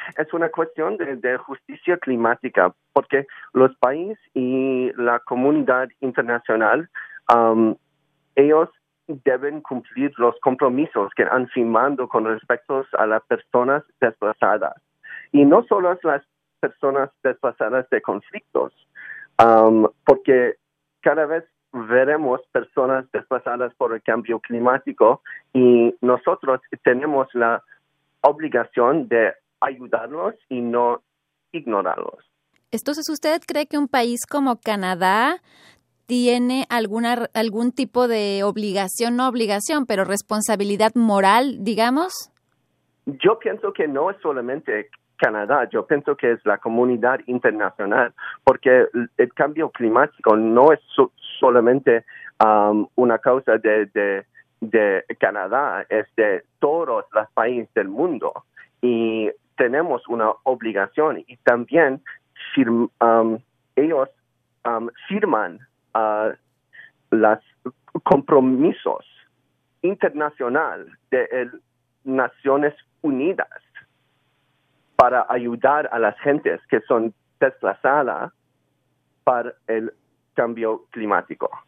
Es una cuestión de justicia climática, porque los países y la comunidad internacional, ellos deben cumplir los compromisos que han firmado con respecto a las personas desplazadas. Y no solo las personas desplazadas de conflictos, porque cada vez veremos personas desplazadas por el cambio climático y nosotros tenemos la obligación de ayudarlos y no ignorarlos. Entonces, ¿usted cree que un país como Canadá tiene algún tipo de obligación, no obligación, pero responsabilidad moral, digamos? Yo pienso que no es solamente Canadá, yo pienso que es la comunidad internacional, porque el cambio climático no es solamente una causa de Canadá, es de todos los países del mundo y tenemos una obligación y también ellos firman los compromisos internacionales de Naciones Unidas para ayudar a las gentes que son desplazadas por el cambio climático.